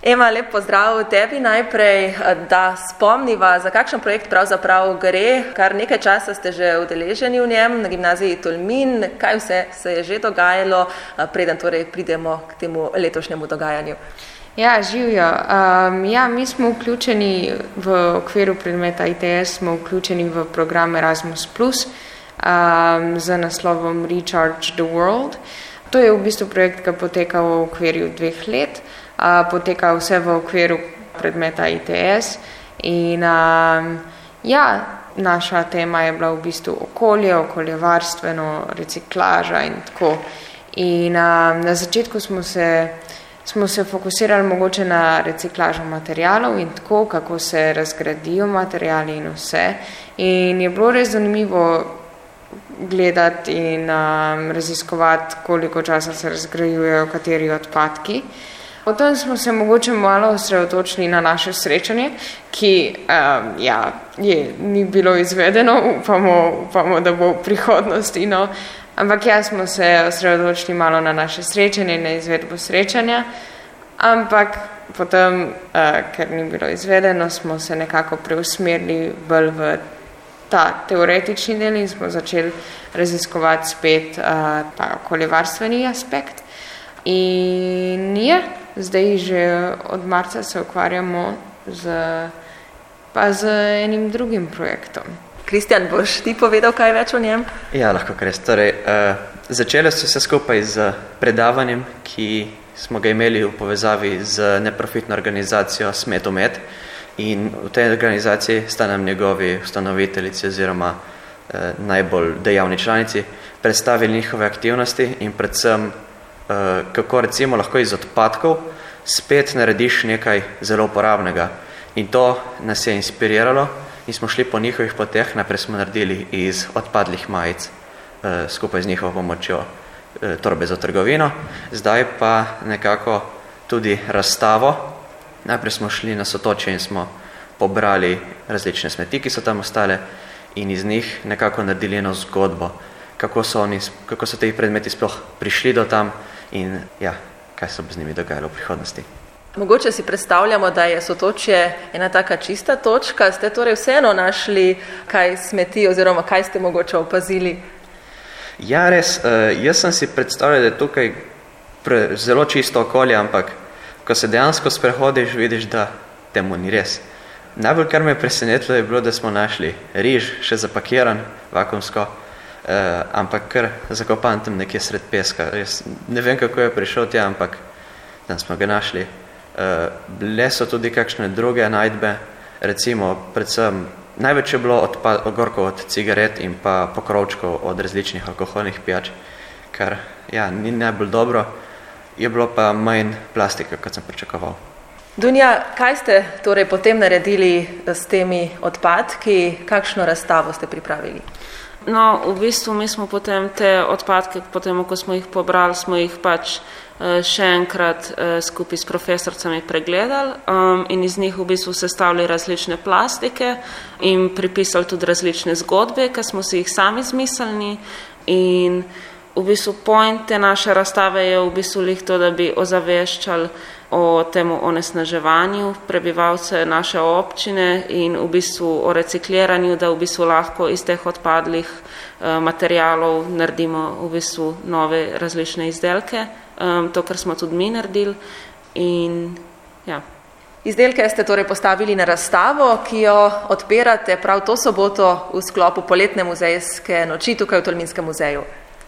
Ema, lep pozdrav tebi najprej, da spomniva, za kakšen projekt pravzaprav gre. Kar nekaj časa ste že udeleženi v njem na gimnaziji Tolmin. Kaj vse se je že dogajalo, preden torej pridemo k temu letošnjemu dogajanju? Ja, živijo. Mi smo vključeni v okviru predmeta ITS, smo vključeni v program Erasmus+, z naslovom Recharge the World. To je v bistvu projekt, ki poteka v okviru 2 let. Poteka vse v okviru predmeta ITS in naša tema je bila v bistvu okoljevarstveno, reciklaža in tako. In na začetku smo se fokusirali mogoče na reciklažo materialov in tako, kako se razgradijo materiali in vse. In je bilo res zanimivo gledati in raziskovati, koliko časa se razgrajujejo kateri odpadki. Potem smo se mogoče malo osredotočili na naše srečanje, ki ni bilo izvedeno, upamo, da bo v prihodnosti. No. Ampak smo se osredotočili malo na naše srečanje, na izvedbo srečanja, ampak potem, ker ni bilo izvedeno, smo se nekako preusmerili bolj v ta teoretični del in smo začeli raziskovati spet ta okoljevarstveni aspekt. In zdaj že od marca se ukvarjamo z enim drugim projektom. Kristjan, boš ti povedal kaj več o njem? Ja, lahko res. Torej, začelo se vse skupaj z predavanjem, ki smo ga imeli v povezavi z neprofitno organizacijo Smet-O-Met. In v tej organizaciji sta nam njegovi ustanoviteljici oziroma najbolj dejavni članici predstavili njihove aktivnosti in predvsem, kako recimo lahko iz odpadkov spet narediš nekaj zelo uporabnega. In to nas je inspiriralo in smo šli po njihovih poteh. Najprej smo naredili iz odpadlih majic skupaj z njihovo pomočjo torbe za trgovino, zdaj pa nekako tudi razstavo. Najprej smo šli na Sotočje in smo pobrali različne smeti, ki so tam ostale in iz njih nekako naredili eno zgodbo, kako so te predmeti sploh prišli do tam in kaj se bo z njimi dogajalo v prihodnosti. Mogoče si predstavljamo, da je Sotočje ena taka čista točka. Ste torej vseeno našli kaj smeti oziroma kaj ste mogoče opazili? Ja, res. Jaz sem si predstavljal, da je tukaj zelo čisto okolje, ampak ko se dejansko sprehodiš, vidiš, da temu ni res. Najbolj, kar me je presenetilo, je bilo, da smo našli riž, še zapakiran, vakuumsko, ampak kar zakopan tam nekje sred peska. Jaz ne vem, kako je prišel tja, ampak tam smo ga našli. Bile so tudi kakšne druge najdbe, recimo, predvsem, največ je bilo ogorkov od cigaret in pa pokrovčkov od različnih alkoholnih pijač, kar ni najbolj dobro. Je bilo pa manj plastike, kot sem pričakoval. Dunja, kaj ste torej potem naredili s temi odpadki? Kakšno razstavo ste pripravili? No, v bistvu mi smo potem te odpadke, potem, ko smo jih pobrali, smo jih še enkrat skupaj s profesorcami pregledali in iz njih v bistvu sestavili različne plastike in pripisali tudi različne zgodbe, ki smo si jih sami izmislili. In v bistvu point te naše razstave je v bistvu to, da bi ozaveščali o temu onesnaževanju prebivalce naše občine in v bistvu o recikliranju, da v bistvu lahko iz teh odpadlih materialov naredimo v bistvu nove različne izdelke. To, kar smo tudi mi naredili. In Izdelke ste torej postavili na razstavo, ki jo odpirate prav to soboto v sklopu poletne muzejske noči tukaj v Tolminskem muzeju.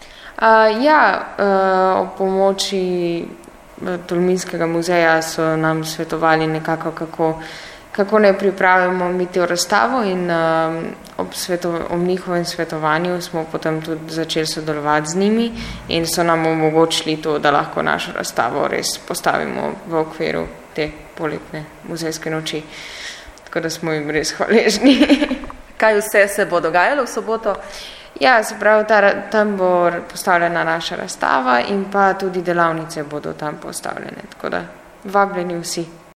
O pomoči Tolminskega muzeja so nam svetovali nekako, kako ne pripravimo mi to razstavo in ob njihovem svetovanju smo potem tudi začeli sodelovati z njimi in so nam omogočili to, da lahko našo razstavo res postavimo v okviru te poletne muzejske noči. Tako da smo jim res hvaležni. Kaj vse se bo dogajalo v soboto? Ja, se pravi, tam bo postavljena naša razstava in pa tudi delavnice bodo tam postavljene, tako da vabljeni vsi.